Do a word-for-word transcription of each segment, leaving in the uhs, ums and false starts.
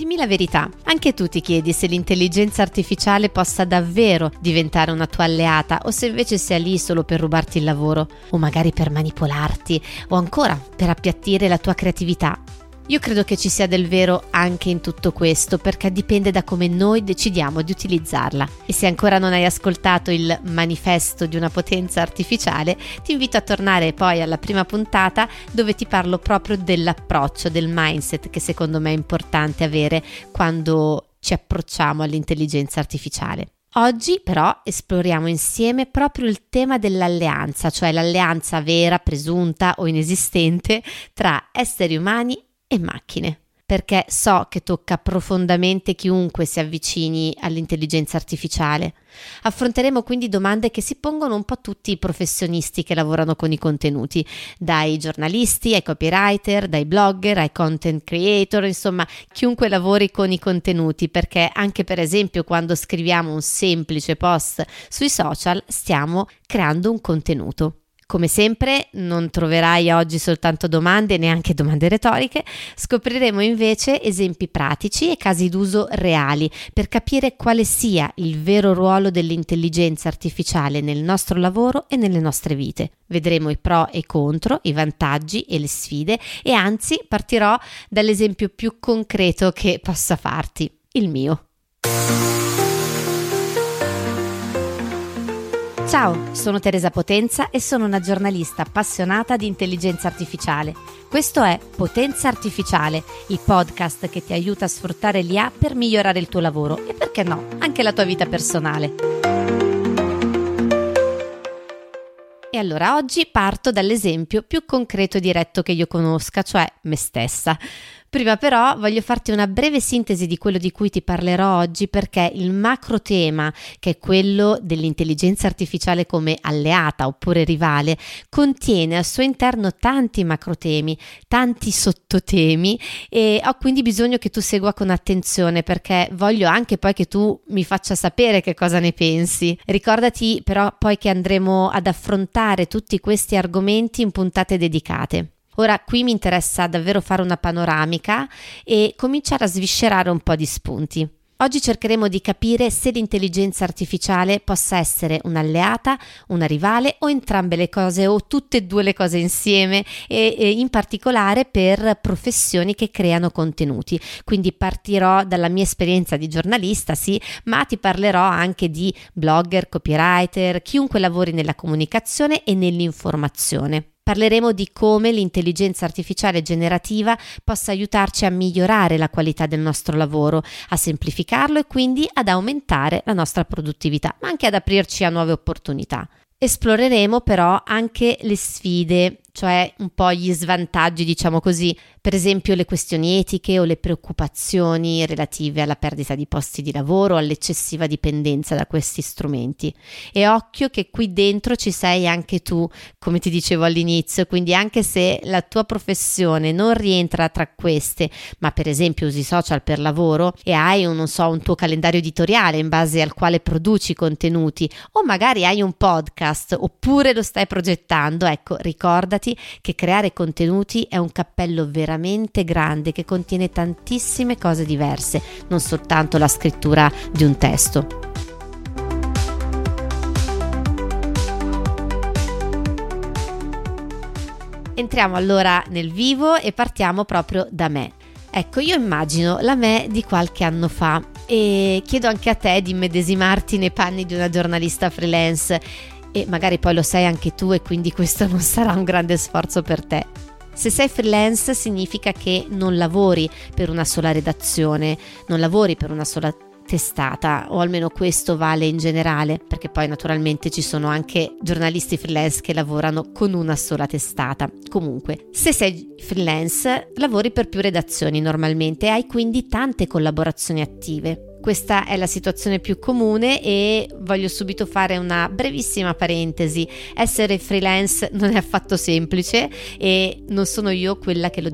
dimmi la verità, anche tu ti chiedi se l'intelligenza artificiale possa davvero diventare una tua alleata o se invece sia lì solo per rubarti il lavoro o magari per manipolarti o ancora per appiattire la tua creatività. Io credo che ci sia del vero anche in tutto questo, perché dipende da come noi decidiamo di utilizzarla. E se ancora non hai ascoltato il manifesto di una potenza artificiale, ti invito a tornare poi alla prima puntata dove ti parlo proprio dell'approccio, del mindset che secondo me è importante avere quando ci approcciamo all'intelligenza artificiale. Oggi però esploriamo insieme proprio il tema dell'alleanza, cioè l'alleanza vera, presunta o inesistente tra esseri umani e macchine, perché so che tocca profondamente chiunque si avvicini all'intelligenza artificiale. Affronteremo quindi domande che si pongono un po' tutti i professionisti che lavorano con i contenuti, dai giornalisti ai copywriter, dai blogger ai content creator, insomma chiunque lavori con i contenuti, perché anche per esempio quando scriviamo un semplice post sui social stiamo creando un contenuto. Come sempre non troverai oggi soltanto domande, neanche domande retoriche, scopriremo invece esempi pratici e casi d'uso reali per capire quale sia il vero ruolo dell'intelligenza artificiale nel nostro lavoro e nelle nostre vite. Vedremo i pro e i contro, i vantaggi e le sfide e anzi partirò dall'esempio più concreto che possa farti, il mio. Ciao, sono Teresa Potenza e sono una giornalista appassionata di intelligenza artificiale. Questo è Potenza Artificiale, il podcast che ti aiuta a sfruttare l'I A per migliorare il tuo lavoro e, perché no, anche la tua vita personale. E allora oggi parto dall'esempio più concreto e diretto che io conosca, cioè me stessa. Prima però voglio farti una breve sintesi di quello di cui ti parlerò oggi, perché il macro tema, che è quello dell'intelligenza artificiale come alleata oppure rivale, contiene al suo interno tanti macrotemi, tanti sottotemi e ho quindi bisogno che tu segua con attenzione, perché voglio anche poi che tu mi faccia sapere che cosa ne pensi. Ricordati però poi che andremo ad affrontare tutti questi argomenti in puntate dedicate. Ora qui mi interessa davvero fare una panoramica e cominciare a sviscerare un po' di spunti. Oggi cercheremo di capire se l'intelligenza artificiale possa essere un'alleata, una rivale o entrambe le cose o tutte e due le cose insieme e, e in particolare per professioni che creano contenuti. Quindi partirò dalla mia esperienza di giornalista, sì, ma ti parlerò anche di blogger, copywriter, chiunque lavori nella comunicazione e nell'informazione. Parleremo di come l'intelligenza artificiale generativa possa aiutarci a migliorare la qualità del nostro lavoro, a semplificarlo e quindi ad aumentare la nostra produttività, ma anche ad aprirci a nuove opportunità. Esploreremo però anche le sfide, cioè un po' gli svantaggi, diciamo così, per esempio le questioni etiche o le preoccupazioni relative alla perdita di posti di lavoro, all'eccessiva dipendenza da questi strumenti. E occhio che qui dentro ci sei anche tu, come ti dicevo all'inizio, quindi anche se la tua professione non rientra tra queste, ma per esempio usi social per lavoro e hai un, non so, un tuo calendario editoriale in base al quale produci contenuti o magari hai un podcast oppure lo stai progettando, ecco, ricordati che creare contenuti è un cappello veramente grande che contiene tantissime cose diverse, non soltanto la scrittura di un testo. Entriamo allora nel vivo e partiamo proprio da me. Ecco, io immagino la me di qualche anno fa e chiedo anche a te di immedesimarti nei panni di una giornalista freelance e magari poi lo sei anche tu e quindi questo non sarà un grande sforzo per te. Se sei freelance significa che non lavori per una sola redazione, non lavori per una sola testata, o almeno questo vale in generale, perché poi naturalmente ci sono anche giornalisti freelance che lavorano con una sola testata. Comunque, se sei freelance lavori per più redazioni normalmente e hai quindi tante collaborazioni attive. Questa è la situazione più comune e voglio subito fare una brevissima parentesi. Essere freelance non è affatto semplice e non sono io quella che lo dirà.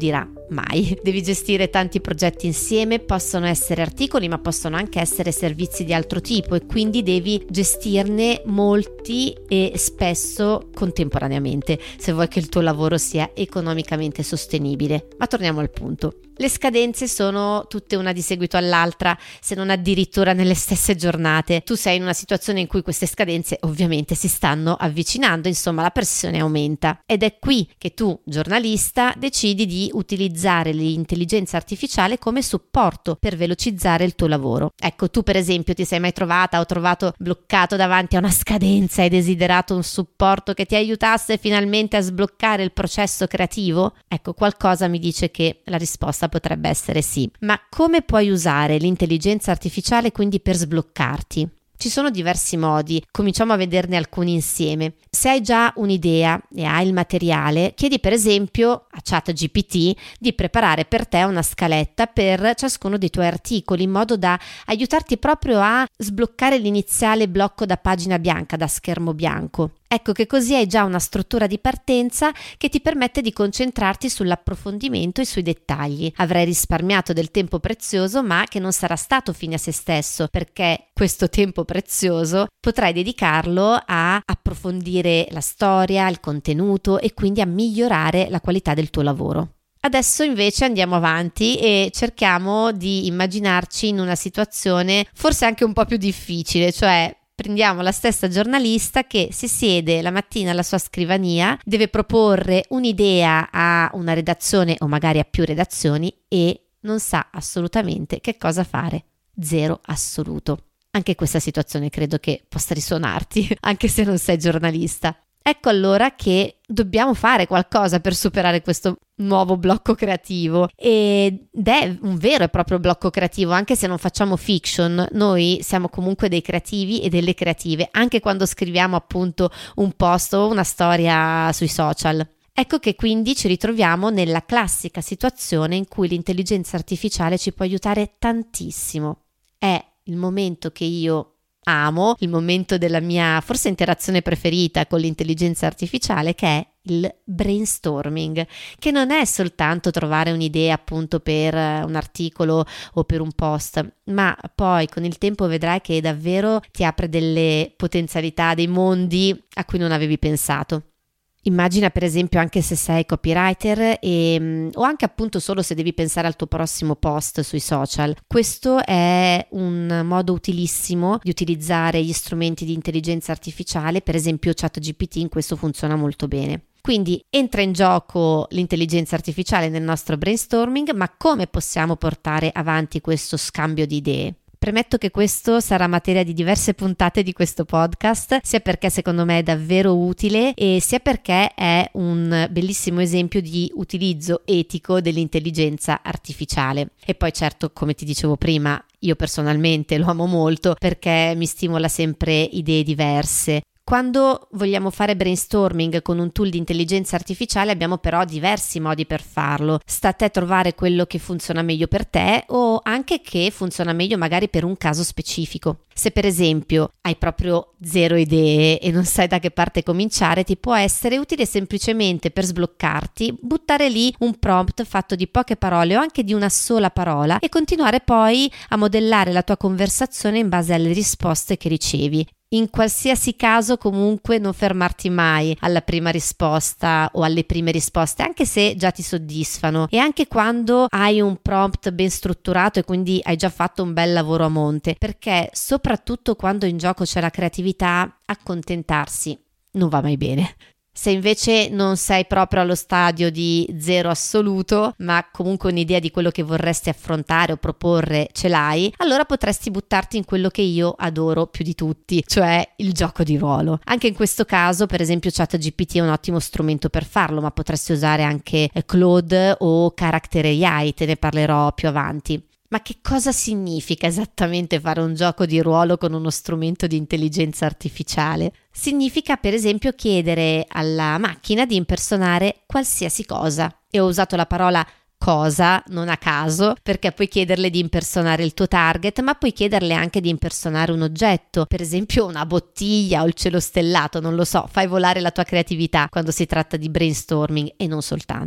Mai. Devi gestire tanti progetti insieme, possono essere articoli ma possono anche essere servizi di altro tipo e quindi devi gestirne molti e spesso contemporaneamente se vuoi che il tuo lavoro sia economicamente sostenibile. Ma torniamo al punto. Le scadenze sono tutte una di seguito all'altra, se non addirittura nelle stesse giornate. Tu sei in una situazione in cui queste scadenze ovviamente si stanno avvicinando, insomma la pressione aumenta. Ed è qui che tu, giornalista, decidi di utilizzare l'intelligenza artificiale come supporto per velocizzare il tuo lavoro. Ecco, tu per esempio ti sei mai trovata o trovato bloccato davanti a una scadenza e hai desiderato un supporto che ti aiutasse finalmente a sbloccare il processo creativo? Ecco, qualcosa mi dice che la risposta potrebbe essere sì. Ma come puoi usare l'intelligenza artificiale quindi per sbloccarti? Ci sono diversi modi, cominciamo a vederne alcuni insieme. Se hai già un'idea e hai il materiale, chiedi per esempio a ChatGPT di preparare per te una scaletta per ciascuno dei tuoi articoli in modo da aiutarti proprio a sbloccare l'iniziale blocco da pagina bianca, da schermo bianco. Ecco che così hai già una struttura di partenza che ti permette di concentrarti sull'approfondimento e sui dettagli. Avrai risparmiato del tempo prezioso, ma che non sarà stato fine a se stesso, perché questo tempo prezioso potrai dedicarlo a approfondire la storia, il contenuto e quindi a migliorare la qualità del tuo lavoro. Adesso invece andiamo avanti e cerchiamo di immaginarci in una situazione forse anche un po' più difficile, cioè prendiamo la stessa giornalista che si siede la mattina alla sua scrivania, deve proporre un'idea a una redazione o magari a più redazioni e non sa assolutamente che cosa fare. Zero assoluto. Anche questa situazione credo che possa risuonarti, anche se non sei giornalista. Ecco allora che dobbiamo fare qualcosa per superare questo nuovo blocco creativo ed è un vero e proprio blocco creativo, anche se non facciamo fiction, noi siamo comunque dei creativi e delle creative, anche quando scriviamo appunto un post o una storia sui social. Ecco che quindi ci ritroviamo nella classica situazione in cui l'intelligenza artificiale ci può aiutare tantissimo. È il momento che io amo, il momento della mia forse interazione preferita con l'intelligenza artificiale, che è il brainstorming, che non è soltanto trovare un'idea appunto per un articolo o per un post, ma poi con il tempo vedrai che davvero ti apre delle potenzialità, dei mondi a cui non avevi pensato. Immagina per esempio anche se sei copywriter e, o anche appunto solo se devi pensare al tuo prossimo post sui social. Questo è un modo utilissimo di utilizzare gli strumenti di intelligenza artificiale, per esempio ChatGPT in questo funziona molto bene. Quindi entra in gioco l'intelligenza artificiale nel nostro brainstorming, ma come possiamo portare avanti questo scambio di idee? Premetto che questo sarà materia di diverse puntate di questo podcast, sia perché secondo me è davvero utile e sia perché è un bellissimo esempio di utilizzo etico dell'intelligenza artificiale. E poi certo, come ti dicevo prima, io personalmente lo amo molto perché mi stimola sempre idee diverse. Quando vogliamo fare brainstorming con un tool di intelligenza artificiale abbiamo però diversi modi per farlo. Sta a te trovare quello che funziona meglio per te o anche che funziona meglio magari per un caso specifico. Se per esempio hai proprio zero idee e non sai da che parte cominciare, ti può essere utile semplicemente per sbloccarti buttare lì un prompt fatto di poche parole o anche di una sola parola e continuare poi a modellare la tua conversazione in base alle risposte che ricevi. In qualsiasi caso comunque non fermarti mai alla prima risposta o alle prime risposte, anche se già ti soddisfano, e anche quando hai un prompt ben strutturato e quindi hai già fatto un bel lavoro a monte, perché soprattutto quando in gioco c'è la creatività, accontentarsi non va mai bene. Se invece non sei proprio allo stadio di zero assoluto, ma comunque un'idea di quello che vorresti affrontare o proporre ce l'hai, allora potresti buttarti in quello che io adoro più di tutti, cioè il gioco di ruolo. Anche in questo caso, per esempio, ChatGPT è un ottimo strumento per farlo, ma potresti usare anche Claude o Character A I, te ne parlerò più avanti. Ma che cosa significa esattamente fare un gioco di ruolo con uno strumento di intelligenza artificiale? Significa per esempio chiedere alla macchina di impersonare qualsiasi cosa. E ho usato la parola cosa non a caso, perché puoi chiederle di impersonare il tuo target, ma puoi chiederle anche di impersonare un oggetto, per esempio una bottiglia o il cielo stellato, non lo so, fai volare la tua creatività quando si tratta di brainstorming e non soltanto.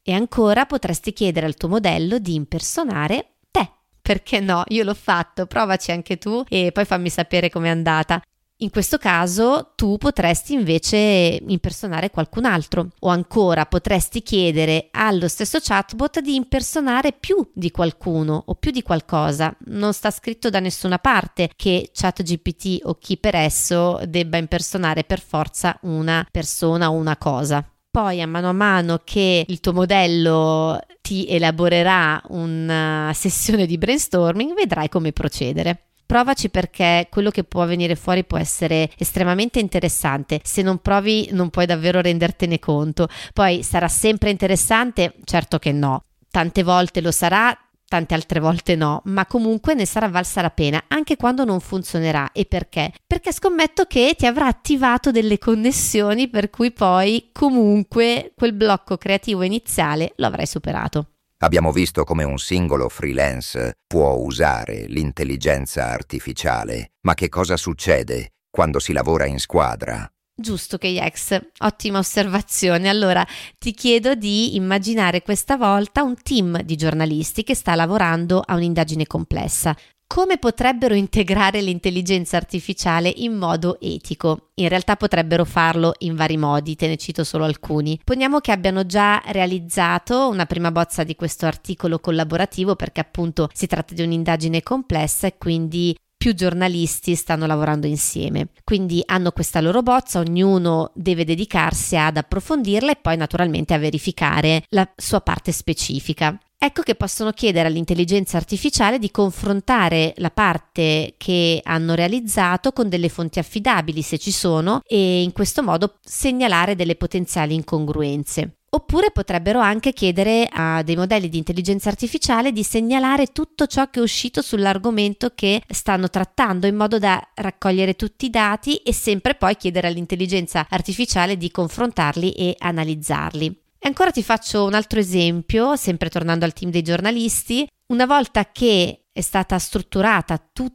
E ancora potresti chiedere al tuo modello di impersonare te. Perché no? Io l'ho fatto, provaci anche tu e poi fammi sapere com'è andata. In questo caso tu potresti invece impersonare qualcun altro, o ancora potresti chiedere allo stesso chatbot di impersonare più di qualcuno o più di qualcosa. Non sta scritto da nessuna parte che ChatGPT o chi per esso debba impersonare per forza una persona o una cosa. Poi a mano a mano che il tuo modello ti elaborerà una sessione di brainstorming, vedrai come procedere. Provaci, perché quello che può venire fuori può essere estremamente interessante. Se non provi non puoi davvero rendertene conto. Poi sarà sempre interessante? Certo che no. Tante volte lo sarà, tante altre volte no, ma comunque ne sarà valsa la pena, anche quando non funzionerà. E perché? Perché scommetto che ti avrà attivato delle connessioni per cui poi comunque quel blocco creativo iniziale lo avrai superato. Abbiamo visto come un singolo freelance può usare l'intelligenza artificiale, ma che cosa succede quando si lavora in squadra? Giusto, K-X, ottima osservazione. Allora ti chiedo di immaginare questa volta un team di giornalisti che sta lavorando a un'indagine complessa. Come potrebbero integrare l'intelligenza artificiale in modo etico? In realtà potrebbero farlo in vari modi, te ne cito solo alcuni. Poniamo che abbiano già realizzato una prima bozza di questo articolo collaborativo, perché appunto si tratta di un'indagine complessa e quindi più giornalisti stanno lavorando insieme. Quindi hanno questa loro bozza, ognuno deve dedicarsi ad approfondirla e poi naturalmente a verificare la sua parte specifica. Ecco che possono chiedere all'intelligenza artificiale di confrontare la parte che hanno realizzato con delle fonti affidabili, se ci sono, e in questo modo segnalare delle potenziali incongruenze. Oppure potrebbero anche chiedere a dei modelli di intelligenza artificiale di segnalare tutto ciò che è uscito sull'argomento che stanno trattando, in modo da raccogliere tutti i dati e sempre poi chiedere all'intelligenza artificiale di confrontarli e analizzarli. E ancora ti faccio un altro esempio, sempre tornando al team dei giornalisti. Una volta che è stata strutturata tutta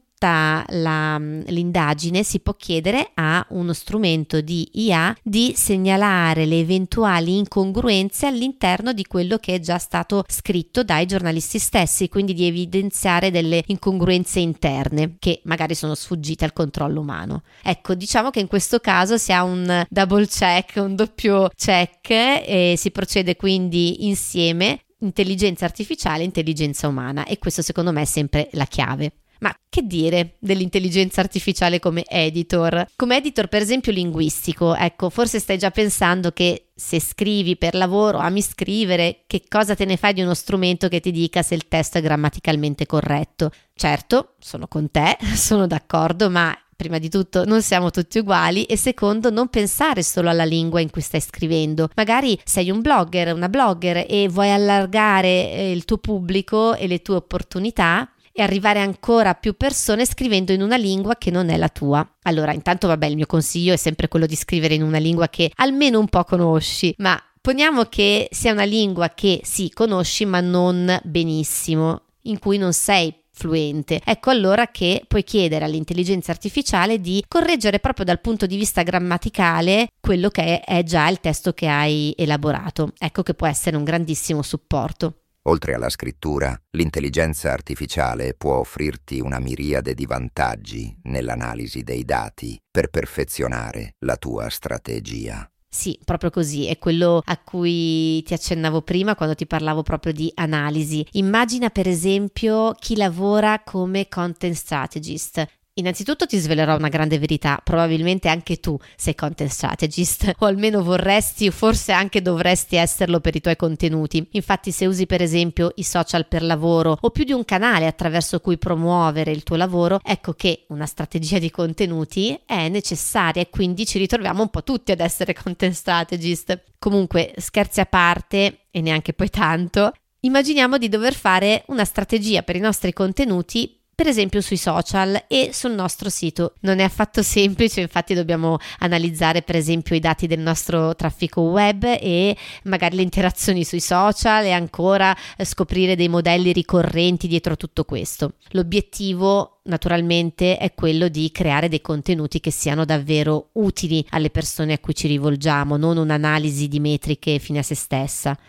la, l'indagine, si può chiedere a uno strumento di I A di segnalare le eventuali incongruenze all'interno di quello che è già stato scritto dai giornalisti stessi, quindi di evidenziare delle incongruenze interne che magari sono sfuggite al controllo umano. Ecco, diciamo che in questo caso si ha un double check, un doppio check, e si procede quindi insieme intelligenza artificiale e intelligenza umana, e questo secondo me è sempre la chiave. Ma che dire dell'intelligenza artificiale come editor? Come editor, per esempio, linguistico. Ecco, forse stai già pensando che se scrivi per lavoro, ami scrivere, che cosa te ne fai di uno strumento che ti dica se il testo è grammaticalmente corretto? Certo, sono con te, sono d'accordo, ma prima di tutto non siamo tutti uguali, e secondo, non pensare solo alla lingua in cui stai scrivendo. Magari sei un blogger, una blogger e vuoi allargare il tuo pubblico e le tue opportunità e arrivare ancora a più persone scrivendo in una lingua che non è la tua. Allora, intanto vabbè, il mio consiglio è sempre quello di scrivere in una lingua che almeno un po' conosci, ma poniamo che sia una lingua che sì, conosci ma non benissimo, in cui non sei fluente. Ecco allora che puoi chiedere all'intelligenza artificiale di correggere proprio dal punto di vista grammaticale quello che è già il testo che hai elaborato. Ecco che può essere un grandissimo supporto. Oltre alla scrittura, l'intelligenza artificiale può offrirti una miriade di vantaggi nell'analisi dei dati per perfezionare la tua strategia. Sì, proprio così, è quello a cui ti accennavo prima quando ti parlavo proprio di analisi. Immagina per esempio chi lavora come content strategist. Innanzitutto ti svelerò una grande verità: probabilmente anche tu sei content strategist, o almeno vorresti o forse anche dovresti esserlo per i tuoi contenuti. Infatti, se usi per esempio i social per lavoro o più di un canale attraverso cui promuovere il tuo lavoro, ecco che una strategia di contenuti è necessaria, e quindi ci ritroviamo un po' tutti ad essere content strategist. Comunque, scherzi a parte, e neanche poi tanto, immaginiamo di dover fare una strategia per i nostri contenuti, per esempio sui social e sul nostro sito. Non è affatto semplice, infatti dobbiamo analizzare per esempio i dati del nostro traffico web e magari le interazioni sui social, e ancora scoprire dei modelli ricorrenti dietro tutto questo. L'obiettivo naturalmente è quello di creare dei contenuti che siano davvero utili alle persone a cui ci rivolgiamo, non un'analisi di metriche fine a se stessa.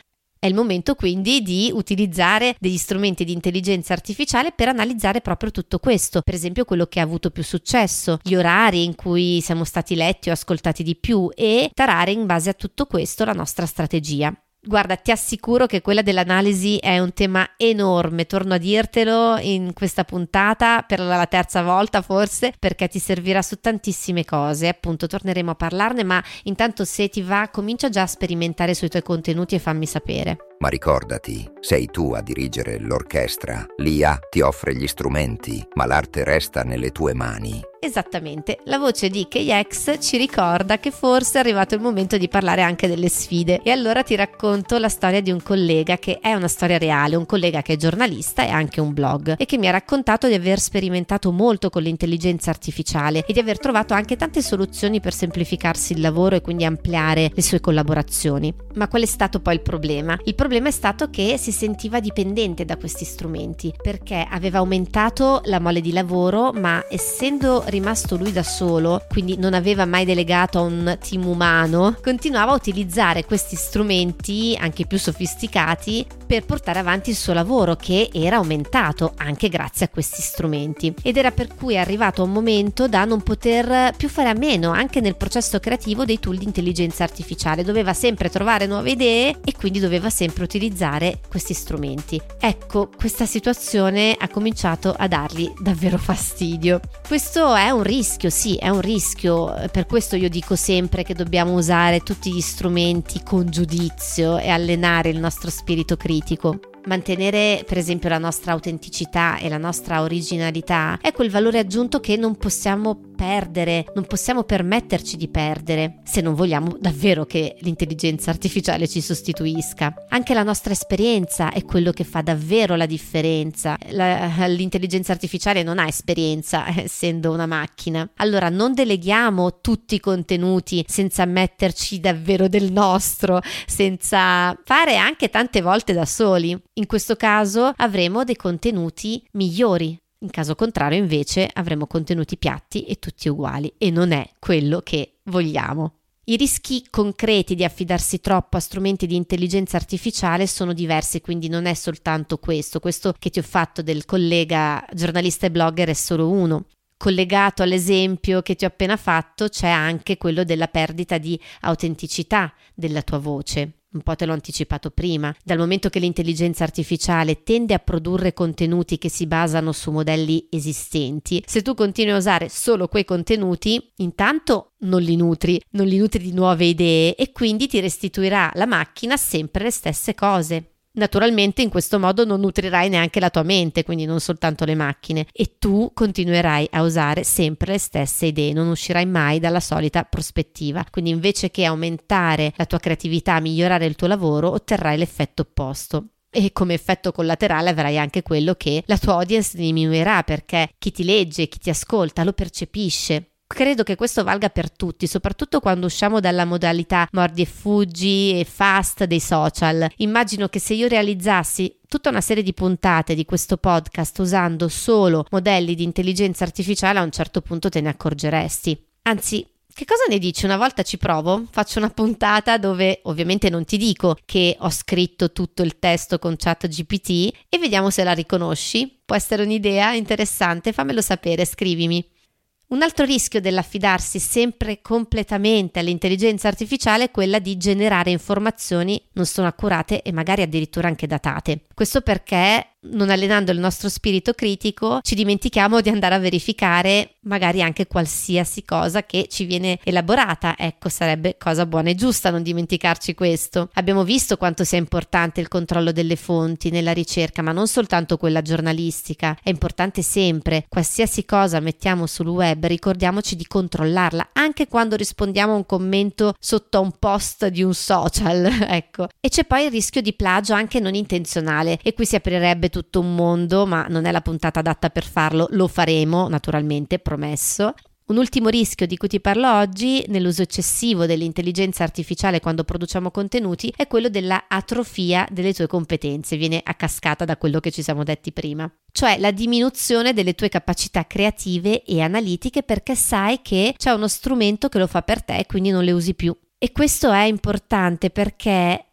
È il momento quindi di utilizzare degli strumenti di intelligenza artificiale per analizzare proprio tutto questo, per esempio quello che ha avuto più successo, gli orari in cui siamo stati letti o ascoltati di più, e tarare in base a tutto questo la nostra strategia. Guarda, ti assicuro che quella dell'analisi è un tema enorme, torno a dirtelo in questa puntata per la terza volta forse, perché ti servirà su tantissime cose, appunto torneremo a parlarne, ma intanto se ti va comincia già a sperimentare sui tuoi contenuti e fammi sapere. Ma ricordati, sei tu a dirigere l'orchestra, l'I A ti offre gli strumenti, ma l'arte resta nelle tue mani. Esattamente, la voce di K X ci ricorda che forse è arrivato il momento di parlare anche delle sfide, e allora ti racconto la storia di un collega che è una storia reale, un collega che è giornalista e ha anche un blog e che mi ha raccontato di aver sperimentato molto con l'intelligenza artificiale e di aver trovato anche tante soluzioni per semplificarsi il lavoro e quindi ampliare le sue collaborazioni. Ma qual è stato poi il problema? Il problema è stato che si sentiva dipendente da questi strumenti perché aveva aumentato la mole di lavoro, ma essendo rimasto lui da solo, quindi non aveva mai delegato a un team umano, continuava a utilizzare questi strumenti anche più sofisticati per portare avanti il suo lavoro, che era aumentato anche grazie a questi strumenti, ed era per cui è arrivato a un momento da non poter più fare a meno anche nel processo creativo dei tool di intelligenza artificiale. Doveva sempre trovare nuove idee e quindi doveva sempre utilizzare questi strumenti. Ecco, questa situazione ha cominciato a dargli davvero fastidio. Questo è un rischio, sì, è un rischio, per questo io dico sempre che dobbiamo usare tutti gli strumenti con giudizio e allenare il nostro spirito critico. Mantenere per esempio la nostra autenticità e la nostra originalità è quel valore aggiunto che non possiamo perdere, non possiamo permetterci di perdere se non vogliamo davvero che l'intelligenza artificiale ci sostituisca. Anche la nostra esperienza è quello che fa davvero la differenza. La, l'intelligenza artificiale non ha esperienza, essendo una macchina. Allora non deleghiamo tutti i contenuti senza metterci davvero del nostro, senza fare anche tante volte da soli. In questo caso avremo dei contenuti migliori. In caso contrario, invece, avremo contenuti piatti e tutti uguali, e non è quello che vogliamo. I rischi concreti di affidarsi troppo a strumenti di intelligenza artificiale sono diversi, quindi non è soltanto questo. Questo che ti ho fatto del collega giornalista e blogger è solo uno. Collegato all'esempio che ti ho appena fatto c'è anche quello della perdita di autenticità della tua voce. Un po' te l'ho anticipato prima, dal momento che l'intelligenza artificiale tende a produrre contenuti che si basano su modelli esistenti. Se tu continui a usare solo quei contenuti, intanto non li nutri, non li nutri di nuove idee, e quindi ti restituirà la macchina sempre le stesse cose. Naturalmente in questo modo non nutrirai neanche la tua mente, quindi non soltanto le macchine, e tu continuerai a usare sempre le stesse idee, non uscirai mai dalla solita prospettiva. Quindi invece che aumentare la tua creatività, migliorare il tuo lavoro, otterrai l'effetto opposto. E come effetto collaterale avrai anche quello che la tua audience diminuirà, perché chi ti legge, chi ti ascolta lo percepisce. Credo che questo valga per tutti, soprattutto quando usciamo dalla modalità mordi e fuggi e fast dei social. Immagino che se io realizzassi tutta una serie di puntate di questo podcast usando solo modelli di intelligenza artificiale, a un certo punto te ne accorgeresti. Anzi, che cosa ne dici? Una volta ci provo? Faccio una puntata dove ovviamente non ti dico che ho scritto tutto il testo con ChatGPT e vediamo se la riconosci. Può essere un'idea interessante? Fammelo sapere, scrivimi. Un altro rischio dell'affidarsi sempre completamente all'intelligenza artificiale è quella di generare informazioni non sono accurate e magari addirittura anche datate. Questo perché, non allenando il nostro spirito critico, ci dimentichiamo di andare a verificare magari anche qualsiasi cosa che ci viene elaborata. Ecco, sarebbe cosa buona e giusta non dimenticarci questo. Abbiamo visto quanto sia importante il controllo delle fonti nella ricerca, ma non soltanto quella giornalistica. È importante sempre. Qualsiasi cosa mettiamo sul web, ricordiamoci di controllarla, anche quando rispondiamo a un commento sotto a un post di un social, ecco. E c'è poi il rischio di plagio anche non intenzionale, e qui si aprirebbe tutto un mondo, ma non è la puntata adatta per farlo. Lo faremo, naturalmente, promesso. Un ultimo rischio di cui ti parlo oggi, nell'uso eccessivo dell'intelligenza artificiale quando produciamo contenuti, è quello della atrofia delle tue competenze. Viene a cascata da quello che ci siamo detti prima. Cioè la diminuzione delle tue capacità creative e analitiche, perché sai che c'è uno strumento che lo fa per te e quindi non le usi più. E questo è importante perché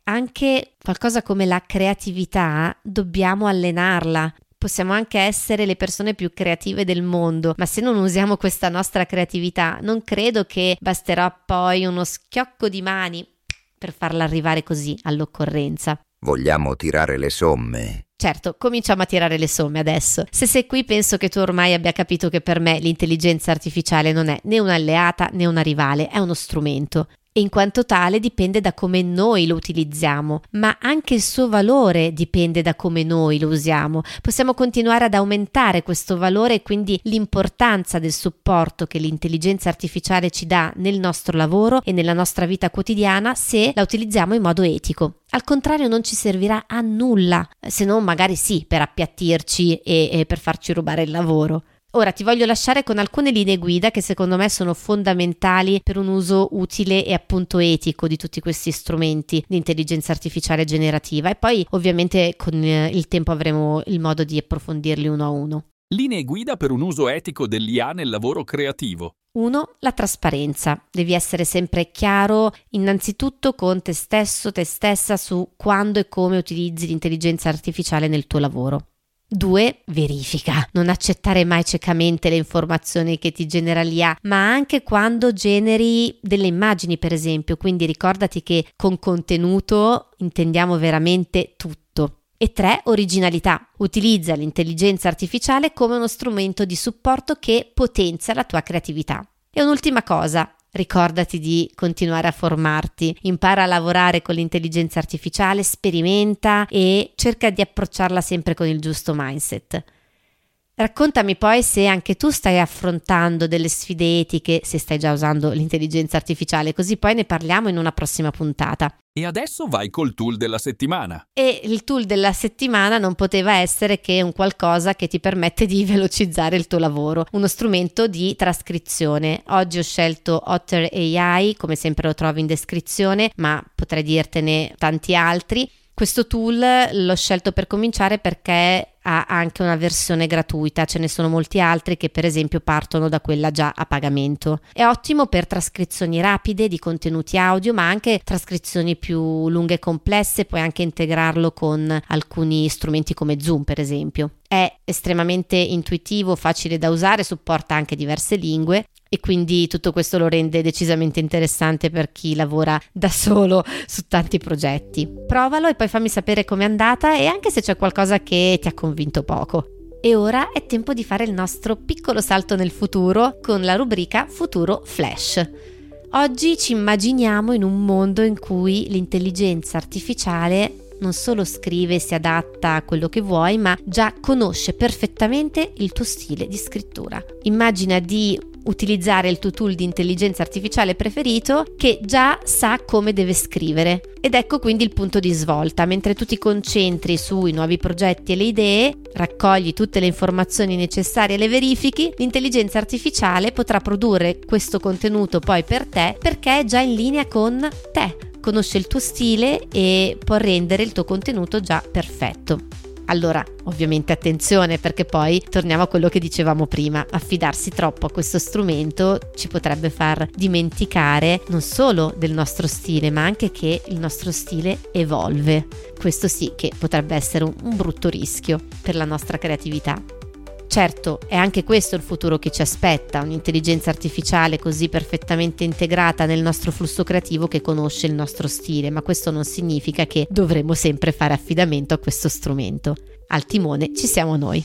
anche qualcosa come la creatività dobbiamo allenarla. Possiamo anche essere le persone più creative del mondo, ma se non usiamo questa nostra creatività, non credo che basterà poi uno schiocco di mani per farla arrivare così all'occorrenza. Vogliamo tirare le somme? Certo, cominciamo a tirare le somme adesso. Se sei qui, penso che tu ormai abbia capito che per me l'intelligenza artificiale non è né un'alleata né una rivale, è uno strumento. E in quanto tale dipende da come noi lo utilizziamo, ma anche il suo valore dipende da come noi lo usiamo. Possiamo continuare ad aumentare questo valore e quindi l'importanza del supporto che l'intelligenza artificiale ci dà nel nostro lavoro e nella nostra vita quotidiana se la utilizziamo in modo etico. Al contrario non ci servirà a nulla, se non magari sì per appiattirci e, e per farci rubare il lavoro. Ora ti voglio lasciare con alcune linee guida che secondo me sono fondamentali per un uso utile e appunto etico di tutti questi strumenti di intelligenza artificiale generativa e poi ovviamente con il tempo avremo il modo di approfondirli uno a uno. Linee guida per un uso etico dell'I A nel lavoro creativo. uno. La trasparenza. Devi essere sempre chiaro innanzitutto con te stesso, te stessa su quando e come utilizzi l'intelligenza artificiale nel tuo lavoro. due. Verifica. Non accettare mai ciecamente le informazioni che ti genera l'I A, ma anche quando generi delle immagini, per esempio. Quindi ricordati che con contenuto intendiamo veramente tutto. E tre. Originalità. Utilizza l'intelligenza artificiale come uno strumento di supporto che potenzia la tua creatività. E un'ultima cosa. Ricordati di continuare a formarti, impara a lavorare con l'intelligenza artificiale, sperimenta e cerca di approcciarla sempre con il giusto mindset. Raccontami poi se anche tu stai affrontando delle sfide etiche, se stai già usando l'intelligenza artificiale, così poi ne parliamo in una prossima puntata. E adesso vai col tool della settimana. E il tool della settimana non poteva essere che un qualcosa che ti permette di velocizzare il tuo lavoro, uno strumento di trascrizione. Oggi ho scelto Otter A I, come sempre lo trovi in descrizione, ma potrei dirtene tanti altri. Questo tool l'ho scelto per cominciare perché ha anche una versione gratuita, ce ne sono molti altri che per esempio partono da quella già a pagamento. È ottimo per trascrizioni rapide di contenuti audio, ma anche trascrizioni più lunghe e complesse, puoi anche integrarlo con alcuni strumenti come Zoom per esempio. È estremamente intuitivo, facile da usare, supporta anche diverse lingue e quindi tutto questo lo rende decisamente interessante per chi lavora da solo su tanti progetti. Provalo e poi fammi sapere com'è andata e anche se c'è qualcosa che ti ha convinto poco. E ora è tempo di fare il nostro piccolo salto nel futuro con la rubrica Futuro Flash. Oggi ci immaginiamo in un mondo in cui l'intelligenza artificiale non solo scrive e si adatta a quello che vuoi, ma già conosce perfettamente il tuo stile di scrittura. Immagina di utilizzare il tuo tool di intelligenza artificiale preferito che già sa come deve scrivere. Ed ecco quindi il punto di svolta. Mentre tu ti concentri sui nuovi progetti e le idee, raccogli tutte le informazioni necessarie e le verifichi, l'intelligenza artificiale potrà produrre questo contenuto poi per te perché è già in linea con te. Conosce il tuo stile e può rendere il tuo contenuto già perfetto. Allora, ovviamente attenzione perché poi torniamo a quello che dicevamo prima, affidarsi troppo a questo strumento ci potrebbe far dimenticare non solo del nostro stile, ma anche che il nostro stile evolve. Questo sì che potrebbe essere un, un brutto rischio per la nostra creatività. Certo, è anche questo il futuro che ci aspetta, un'intelligenza artificiale così perfettamente integrata nel nostro flusso creativo che conosce il nostro stile, ma questo non significa che dovremo sempre fare affidamento a questo strumento. Al timone ci siamo noi.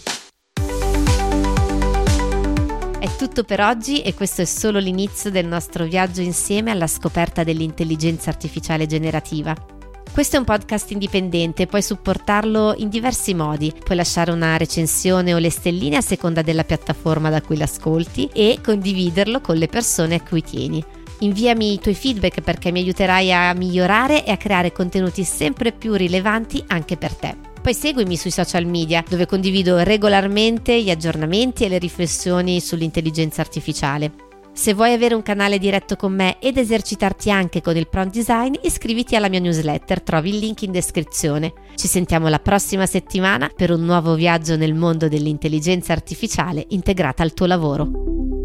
È tutto per oggi e questo è solo l'inizio del nostro viaggio insieme alla scoperta dell'intelligenza artificiale generativa. Questo è un podcast indipendente, puoi supportarlo in diversi modi, puoi lasciare una recensione o le stelline a seconda della piattaforma da cui l'ascolti e condividerlo con le persone a cui tieni. Inviami i tuoi feedback perché mi aiuterai a migliorare e a creare contenuti sempre più rilevanti anche per te. Poi seguimi sui social media dove condivido regolarmente gli aggiornamenti e le riflessioni sull'intelligenza artificiale. Se vuoi avere un canale diretto con me ed esercitarti anche con il prompt design, iscriviti alla mia newsletter, trovi il link in descrizione. Ci sentiamo la prossima settimana per un nuovo viaggio nel mondo dell'intelligenza artificiale integrata al tuo lavoro.